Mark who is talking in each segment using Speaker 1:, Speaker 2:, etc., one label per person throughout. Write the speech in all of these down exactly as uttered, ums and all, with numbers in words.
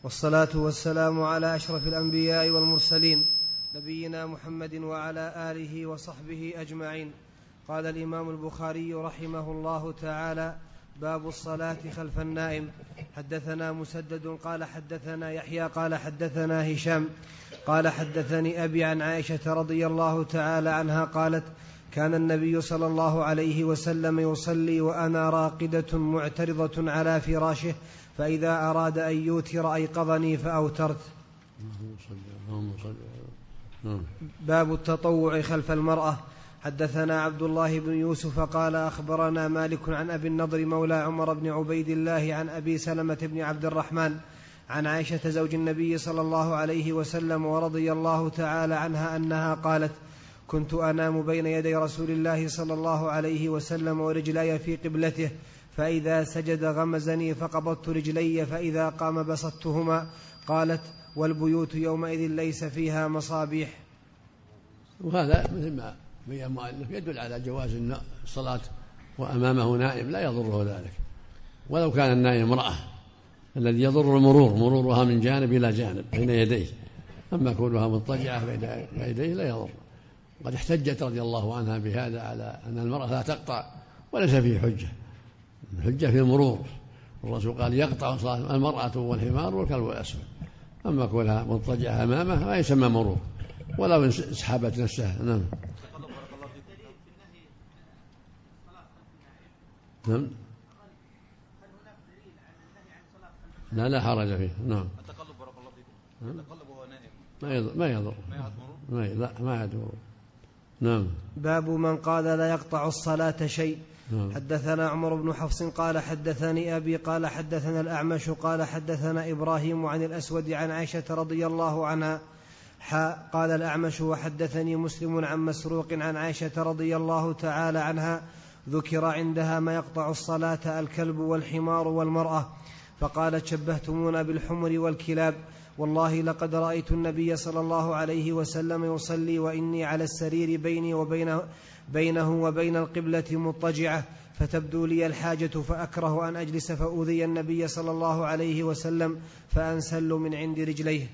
Speaker 1: والصلاة والسلام على أشرف الأنبياء والمرسلين نبينا محمد وعلى آله وصحبه أجمعين. قال الإمام البخاري رحمه الله تعالى: باب الصلاة خلف النائم. حدثنا مسدد قال حدثنا يحيى قال حدثنا هشام قال حدثني أبي عن عائشة رضي الله تعالى عنها قالت: كان النبي صلى الله عليه وسلم يصلي وأنا راقدة معترضة على فراشه، فإذا أراد أن يوتر أيقظني فأوترت. باب التطوع خلف المرأة. حدثنا عبد الله بن يوسف قال أخبرنا مالك عن أبي النضر مولى عمر بن عبيد الله عن أبي سلمة بن عبد الرحمن عن عائشة زوج النبي صلى الله عليه وسلم ورضي الله تعالى عنها أنها قالت: كنت أنام بين يدي رسول الله صلى الله عليه وسلم ورجلاي في قبلته، فإذا سجد غمزني فقبضت رجلي، فإذا قام بسطتهما. قالت: والبيوت يومئذ ليس فيها مصابيح.
Speaker 2: وهذا مثل ما بين المؤلف يدل على جواز الصلاة وأمامه نائم لا يضره ذلك، ولو كان النائم امرأة، الذي يضر المرور مرورها من جانب إلى جانب بين يديه، أما كونها مضطجعة بين يديه لا يضر. قد احتجت رضي الله عنها بهذا على أن المرأة لا تقطع، وليس فيه حجة، الحجة في المرور. الرسول قال: يقطع صلاة المرأة والحمار والكلب الأسود. أما كونها مضطجعة أمامه ما يسمى مرور، ولو اسحبت نفسها. نعم. نعم. لا لا حرج فيه. نعم.
Speaker 3: التقلب بارك الله فيكم. التقلب وهو نائم
Speaker 2: ما يضر ما يضر ما يضر ما يضر. نعم.
Speaker 1: باب من قال لا يقطع الصلاة شيء.
Speaker 2: نعم.
Speaker 1: حدثنا عمر بن حفص قال حدثني أبي قال حدثنا الأعمش قال حدثنا إبراهيم عن الأسود عن عائشة رضي الله عنها. قال الأعمش: وحدثني مسلم عن مسروق عن عائشة رضي الله تعالى عنها ذكر عندها ما يقطع الصلاة: الكلب والحمار والمرأة. فقالت: شبهتمونا بالحمر والكلاب، والله لقد رأيت النبي صلى الله عليه وسلم يصلي وإني على السرير بيني وبينه بينه وبين القبلة مضطجعة، فتبدو لي الحاجة فأكره أن أجلس فأؤذي النبي صلى الله عليه وسلم فأنسل من عند رجليه.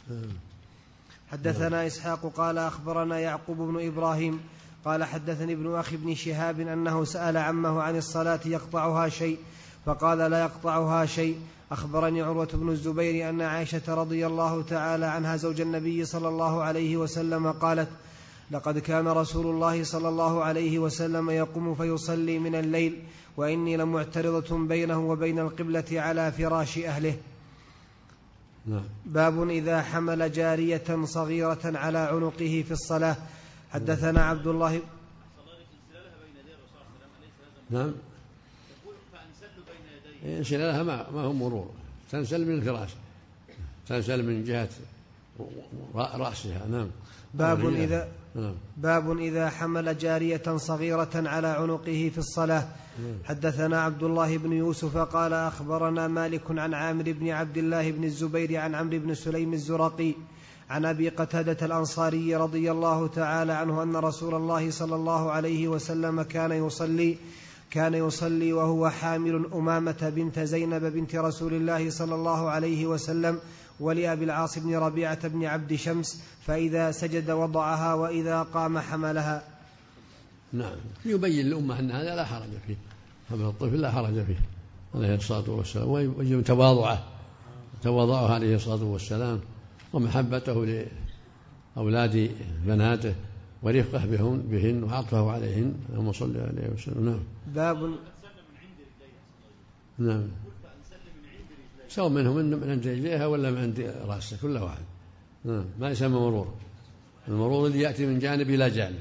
Speaker 1: حدثنا إسحاق قال أخبرنا يعقوب بن إبراهيم قال حدثني ابن أخي بن شهاب أنه سأل عمه عن الصلاة يقطعها شيء، فقال: لا يقطعها شيء. أخبرني عروة بن الزبير أن عائشة رضي الله تعالى عنها زوج النبي صلى الله عليه وسلم قالت: لقد كان رسول الله صلى الله عليه وسلم يقوم فيصلي من الليل، وإني لمعترضة بينه وبين القبلة على فراش أهله.
Speaker 2: نعم.
Speaker 1: باب إذا حمل جارية صغيرة على عنقه في الصلاة. حدثنا عبد الله.
Speaker 2: نعم. انسلالها ما هو مرور، تنسل من الفراش، تنسل من جهة رأسها. نعم.
Speaker 1: باب إذا
Speaker 2: نعم.
Speaker 1: باب إذا حمل جارية صغيرة على عنقه في الصلاة. حدثنا عبد الله بن يوسف قال أخبرنا مالك عن عامر بن عبد الله بن الزبير عن عمرو بن سليم الزرقي عن أبي قتادة الأنصاري رضي الله تعالى عنه أن رسول الله صلى الله عليه وسلم كان يصلي كان يصلي وهو حامل أمامة بنت زينب بنت رسول الله صلى الله عليه وسلم ولأبي العاص بن ربيعة بن عبد شمس، فإذا سجد وضعها وإذا قام حملها.
Speaker 2: نعم. يبين الأمة أن هذا لا حرج فيه، حمل الطفل لا حرج فيه عليه الصلاة والسلام، ويجب تواضعه تواضعه عليه الصلاة والسلام ومحبته لأولاد بناته ورفقه بهن, بهن وعطفه عليهن، اللهم صل عليه وسلم. نعم.
Speaker 1: باب.
Speaker 2: نعم. سواء منهم من عند رجليها ولا من عند رأسه، كل واحد. نعم. ما يسمى مرور، المرور الذي يأتي من جانب إلى جانب.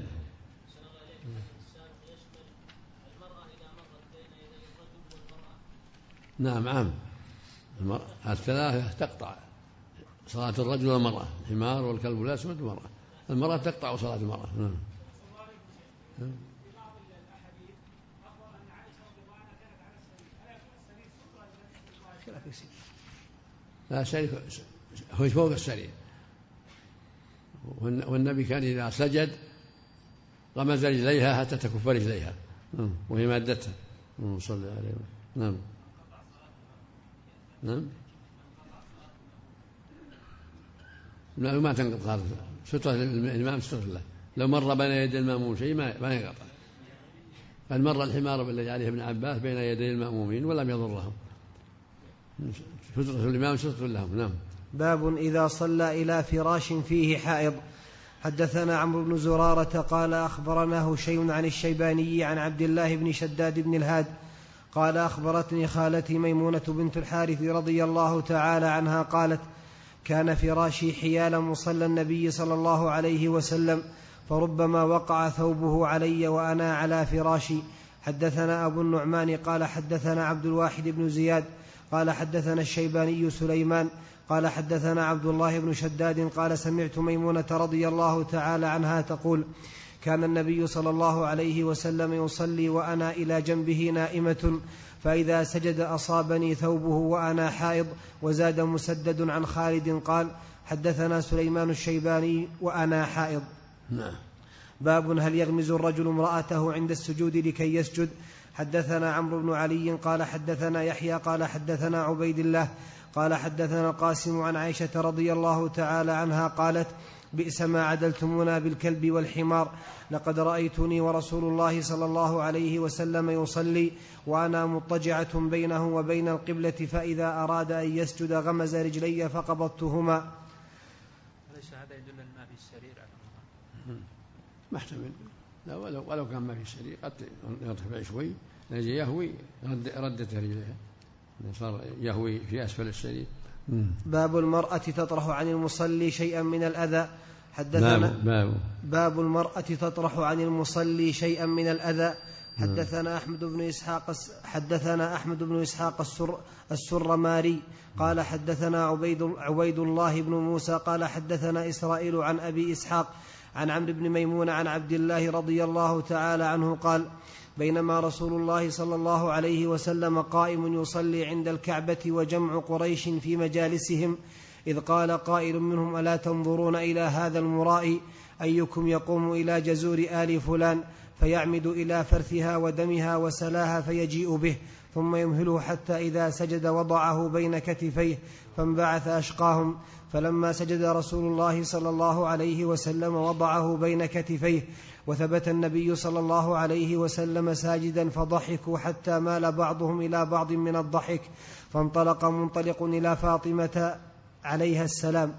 Speaker 2: نعم عام. الثلاثة تقطع صلاة الرجل والمرأة، الحمار والكلب الأسود والمرأة. المرأة تقطع صلاة المرأة. نعم. لا سرير هو فوق السرير، والنبي كان إذا سجد غمز رجليها حتى تكف رجليها وهي مادتها صلى الله عليه وسلم. نعم. نعم. ما تنقض صلاته، سترة الإمام سترة له، لو مر بين يدي المأموم شيء ما ينقطع. قد مر الحمار بالذي عليه ابن عباس بين يدي المأمومين ولم يضرهم، سترة الإمام سترة لهم. نعم.
Speaker 1: باب إذا صلى إلى فراش فيه حائض. حدثنا عمرو بن زرارة قال أخبرنا هشيم عن الشيباني عن عبد الله بن شداد بن الهاد قال أخبرتني خالتي ميمونة بنت الحارث رضي الله تعالى عنها قالت كان فراشي حيال مصلى النبي صلى الله عليه وسلم فربما وقع ثوبه علي وأنا على فراشي. حدثنا أبو النعمان قال حدثنا عبد الواحد بن زياد قال حدثنا الشيباني سليمان قال حدثنا عبد الله بن شداد قال سمعت ميمونة رضي الله تعالى عنها تقول كان النبي صلى الله عليه وسلم يصلي وأنا إلى جنبه نائمة فإذا سجد أصابني ثوبه وأنا حائض. وزاد مسدد عن خالد قال حدثنا سليمان الشيباني وأنا حائض.
Speaker 2: نعم.
Speaker 1: باب هل يغمز الرجل امرأته عند السجود لكي يسجد. حدثنا عمرو بن علي قال حدثنا يحيى قال حدثنا عبيد الله قال حدثنا القاسم عن عائشة رضي الله تعالى عنها قالت بئس ما عدلتمونا بالكلب والحمار لقد رأيتني ورسول الله صلى الله عليه وسلم يصلي وأنا مضطجعة بينه وبين القبلة فإذا أراد أن يسجد غمز رجلي فقبضتهما.
Speaker 3: ليس هذا يدل ما في السرير
Speaker 2: محتمل، لا ولو, ولو كان ما في السرير قد يرتفع شوي نجي يهوي رد ردت رجليها صار يهوي في أسفل السرير.
Speaker 1: باب المرأة تطرح عن المصلي شيئا من الأذى. حدثنا
Speaker 2: باب, باب,
Speaker 1: باب المرأة تطرح عن المصلي شيئا من الأذى. حدثنا أحمد بن إسحاق حدثنا أحمد بن إسحاق السر السرماري قال حدثنا عبيد عبيد الله بن موسى قال حدثنا إسرائيل عن أبي إسحاق عن عمرو بن ميمون عن عبد الله رضي الله تعالى عنه قال بينما رسول الله صلى الله عليه وسلم قائم يصلي عند الكعبة وجمع قريش في مجالسهم إذ قال قائل منهم ألا تنظرون إلى هذا المرائي أيكم يقوم إلى جزور آل فلان فيعمد إلى فرثها ودمها وسلاها فيجيء به ثم يمهله حتى إذا سجد وضعه بين كتفيه فانبعث أشقاهم فلما سجد رسول الله صلى الله عليه وسلم وضعه بين كتفيه وثبت النبي صلى الله عليه وسلم ساجدا فضحكوا حتى مال بعضهم إلى بعض من الضحك فانطلق منطلق إلى فاطمة عليها السلام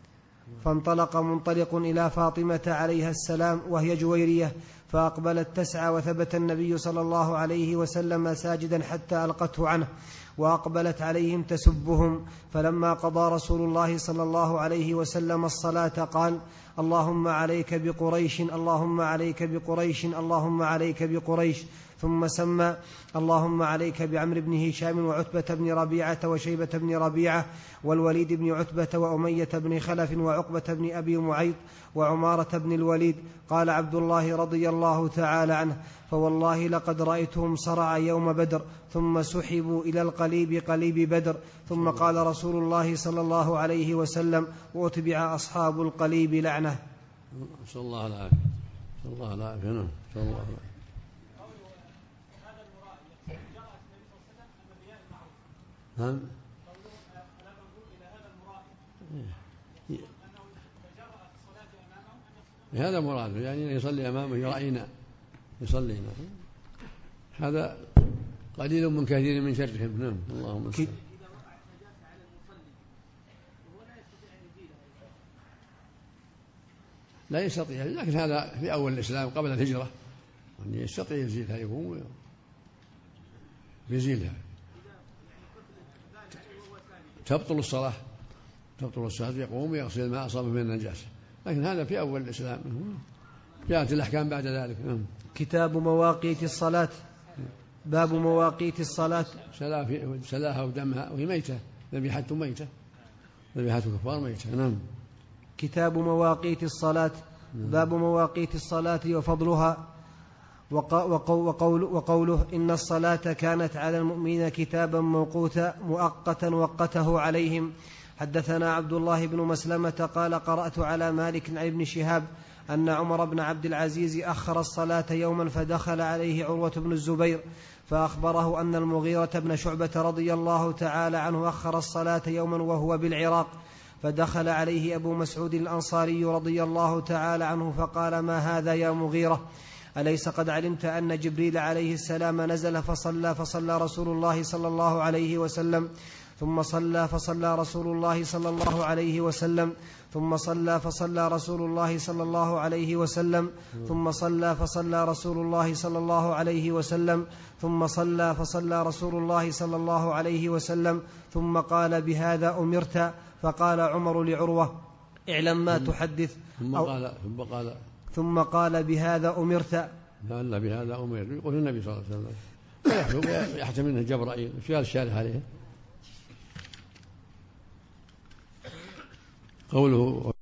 Speaker 1: فانطلق منطلق إلى فاطمة عليها السلام وهي جويرية فأقبلت تسعى وثبت النبي صلى الله عليه وسلم ساجدا حتى ألقته عنه وأقبلت عليهم تسبهم فلما قضى رسول الله صلى الله عليه وسلم الصلاة قال اللهم عليك بقريش اللهم عليك بقريش اللهم عليك بقريش ثم سمى اللهم عليك بعمرو بن هشام وعتبة بن ربيعة وشيبة بن ربيعة والوليد بن عتبة وأمية بن خلف وعقبة بن أبي معيط وعمارة بن الوليد. قال عبد الله رضي الله تعالى عنه فوالله لقد رأيتهم صرع يوم بدر ثم سحبوا إلى القليب قليب بدر. ثم قال رسول الله صلى الله عليه وسلم وأتبع أصحاب القليب لعنة.
Speaker 2: صلى الله العافية صلى الله العافية نعم صلى الله العافية. نعم هذا مراده يعني يصلي أمامه يرعينا يصلينا هذا قليل من كثير من شرهم. نعم اللهم صل. لا يستطيع لكن هذا في أول الإسلام قبل الهجرة أن يستطيع يزيلها يقوم يزيلها تبطل الصلاة تبطل الصلاة يقوم ويغسل ما أصاب من النجاسة لكن هذا في أول الإسلام جاءت الأحكام بعد ذلك.
Speaker 1: كتاب مواقيت الصلاة. باب مواقيت الصلاة.
Speaker 2: سلاها ودمها وهي ميتة ذبيحة ميتة ذبيحة كفار ميتة. نعم.
Speaker 1: كتاب مواقيت الصلاة. باب مواقيت الصلاة وفضلها وقول وقوله إن الصلاة كانت على المؤمنين كتابا موقوتا مؤقتا وقته عليهم. حدثنا عبد الله بن مسلمة قال قرأت على مالك عن ابن شهاب أن عمر بن عبد العزيز أخر الصلاة يوما فدخل عليه عروة بن الزبير فأخبره أن المغيرة بن شعبة رضي الله تعالى عنه أخر الصلاة يوما وهو بالعراق فدخل عليه أبو مسعود الأنصاري رضي الله تعالى عنه فقال: ما هذا يا مغيرة؟ أليس قد علمت أن جبريل عليه السلام نزل فصلى فصلى رسول الله صلى الله عليه وسلم ثم صلى فصلى رسول الله صلى الله عليه وسلم ثم صلى فصلى رسول الله صلى الله عليه وسلم ثم صلى فصلى رسول الله صلى الله عليه وسلم ثم صلى فصلى رسول الله صلى الله عليه وسلم ثم قال: بهذا أمرت. فقال عمر لعروة: اعلم ما تحدث.
Speaker 2: ثم قال ثم قال
Speaker 1: ثم قال: بهذا أمرت.
Speaker 2: لا بهذا أمرت، يقول النبي صلى الله عليه وسلم يحتمل منه جبرائيل. وش قال الشارح عليه؟ قوله